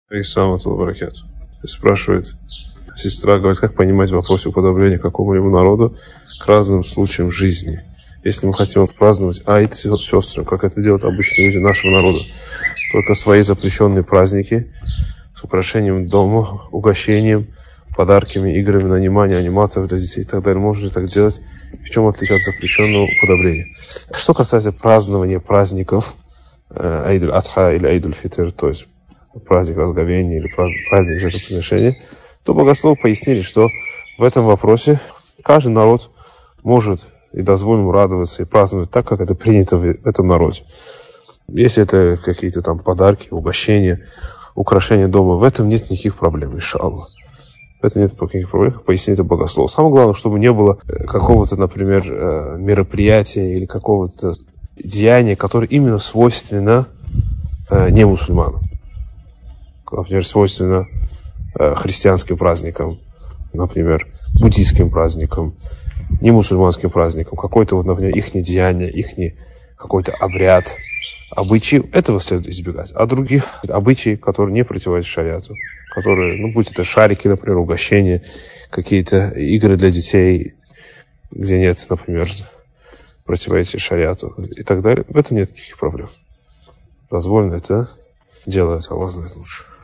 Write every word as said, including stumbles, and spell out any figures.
Исламу баракат. Спрашивает сестра, говорит, как понимать в вопросе уподобления какому-либо народу к разным случаям жизни. Если мы хотим отпраздновать айд с сестрами, как это делают обычные люди нашего народа, только свои запрещенные праздники с украшением дома, угощением, подарками, играми, наниманием аниматоров для детей и так далее. Можно ли так делать? В чем отличие от запрещенного уподобления? Что касается празднования праздников, Айд аль-Адха или Айд аль-Фитр, то есть праздник разговения или праздник, праздник жертвоприношения, то богословы пояснили, что в этом вопросе каждый народ может и дозволено радоваться и праздновать так, как это принято в этом народе. Если это какие-то там подарки, угощения, украшения дома, в этом нет никаких проблем, иншаллах. В этом нет никаких проблем, как пояснили это богословы. Самое главное, чтобы не было какого-то, например, мероприятия или какого-то деяния, которое именно свойственно не мусульманам. Например, свойственно христианским праздникам, например, буддийским праздникам, не мусульманским праздникам, какое-то, вот, например, их деяние, их какой-то обряд, обычаи, этого следует избегать. А других обычаи, которые не противоречат шариату, которые, ну, будь это шарики, например, угощения, какие-то игры для детей, где нет, например, противоречия шариату и так далее, в этом нет никаких проблем. Дозволено это делать, Аллах знает лучше.